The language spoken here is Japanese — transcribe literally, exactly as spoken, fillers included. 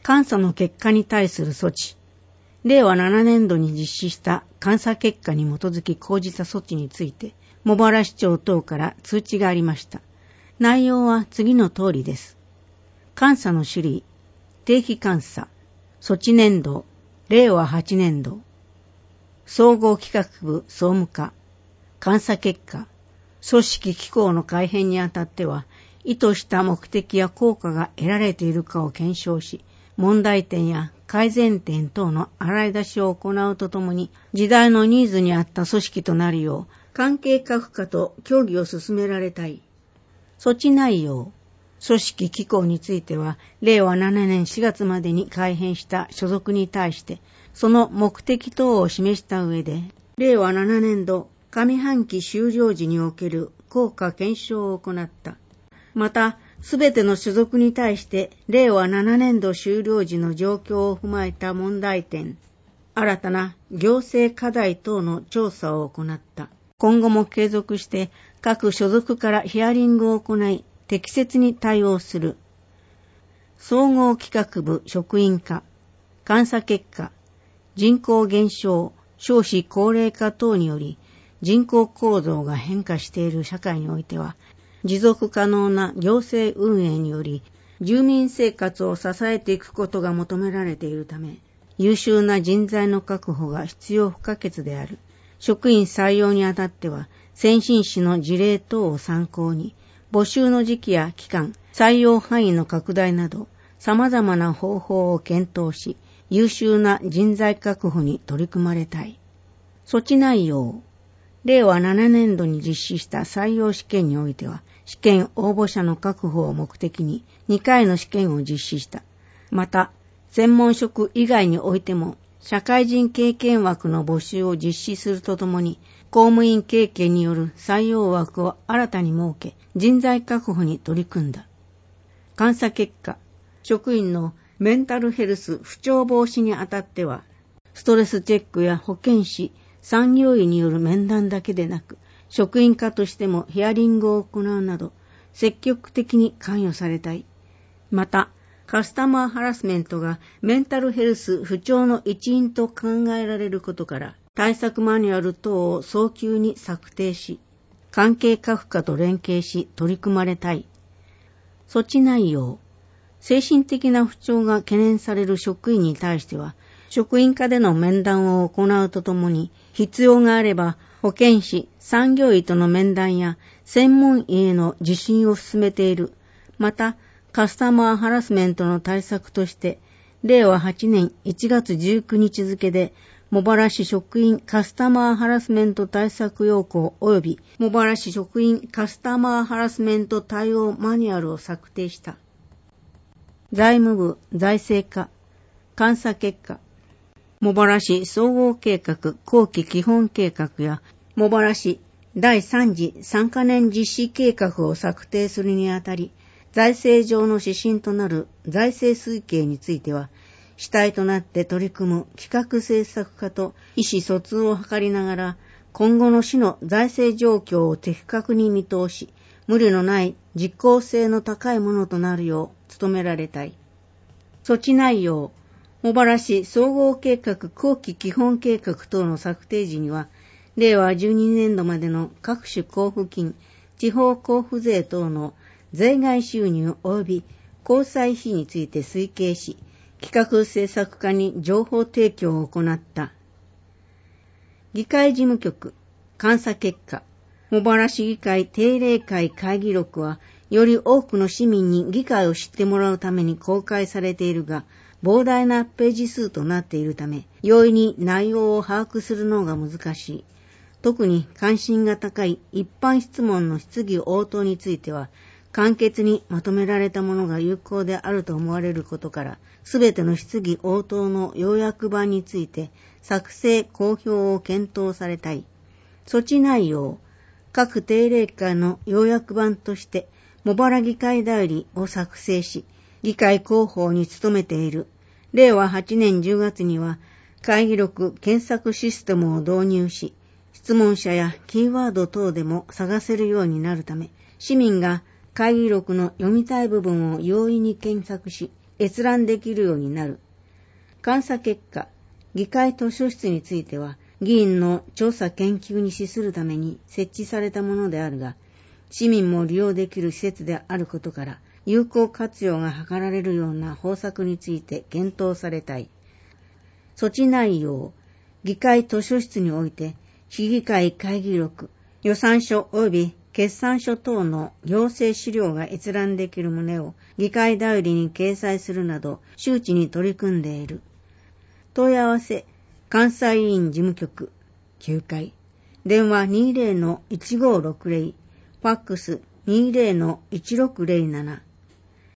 監査の結果に対する措置、れいわななねんどに実施した監査結果に基づき講じた措置について、茂原市長等から通知がありました。内容は次の通りです。監査の種類、定期監査、措置年度、れいわはちねんど、総合企画部総務課、監査結果、組織機構の改変にあたっては、意図した目的や効果が得られているかを検証し、問題点や改善点等の洗い出しを行うとともに、時代のニーズに合った組織となるよう、関係各課と協議を進められたい。措置内容、組織機構については、れいわななねんしがつまでに改編した所属に対して、その目的等を示した上で、れいわななねんど上半期終了時における効果検証を行った。また、すべての所属に対して、れいわななねんど終了時の状況を踏まえた問題点、新たな行政課題等の調査を行った。今後も継続して各所属からヒアリングを行い、適切に対応する。総合企画部職員課、監査結果、人口減少、少子高齢化等により、人口構造が変化している社会においては、持続可能な行政運営により、住民生活を支えていくことが求められているため、優秀な人材の確保が必要不可欠である。職員採用にあたっては、先進市の事例等を参考に、募集の時期や期間、採用範囲の拡大など、様々な方法を検討し、優秀な人材確保に取り組まれたい。措置内容、れいわななねんどに実施した採用試験においては、試験応募者の確保を目的ににかいの試験を実施した。また、専門職以外においても、社会人経験枠の募集を実施するとともに、公務員経験による採用枠を新たに設け、人材確保に取り組んだ。監査結果、職員のメンタルヘルス不調防止にあたっては、ストレスチェックや保健師、産業医による面談だけでなく、職員課としてもヒアリングを行うなど、積極的に関与されたい。また、カスタマーハラスメントがメンタルヘルス不調の一因と考えられることから、対策マニュアル等を早急に策定し、関係各課と連携し取り組まれたい。措置内容、精神的な不調が懸念される職員に対しては、職員課での面談を行うとともに、必要があれば保健師、産業医との面談や専門医への受診を進めている。また、カスタマーハラスメントの対策として、れいわはちねんいちがつじゅうくにち付で、茂原市職員カスタマーハラスメント対策要項及び茂原市職員カスタマーハラスメント対応マニュアルを策定した。財務部財政課、監査結果、茂原市総合計画後期基本計画や茂原市だいさん次さんかねん実施計画を策定するにあたり、財政上の指針となる財政推計については、主体となって取り組む企画政策課と意思疎通を図りながら、今後の市の財政状況を的確に見通し、無理のない実効性の高いものとなるよう努められたい。措置内容、茂原市総合計画後期基本計画等の策定時には、れいわじゅうにねんどまでの各種交付金、地方交付税等の税外収入及び交際費について推計し、企画政策課に情報提供を行った。議会事務局、監査結果、茂原市議会定例会会議録は、より多くの市民に議会を知ってもらうために公開されているが、膨大なページ数となっているため、容易に内容を把握するのが難しい。特に関心が高い一般質問の質疑応答については、簡潔にまとめられたものが有効であると思われることから、すべての質疑応答の要約版について作成・公表を検討されたい。措置内容、各定例会の要約版として、茂原議会代理を作成し、議会広報に努めている。れいわはちねんじゅうがつには、会議録検索システムを導入し、質問者やキーワード等でも探せるようになるため、市民が会議録の読みたい部分を容易に検索し、 閲覧できるようになる。監査結果、議会図書室については、議員の調査研究に資するために設置されたものであるが、市民も利用できる施設であることから、有効活用が図られるような方策について検討されたい。措置内容、議会図書室において、市議会会議録、予算書及び決算書等の行政資料が閲覧できる旨を議会代理に掲載するなど周知に取り組んでいる。問い合わせ、監査委員事務局きゅうかい、電話 にじゅうのいちごろくぜろ、ファックス にじゅうのいちろくぜろなな、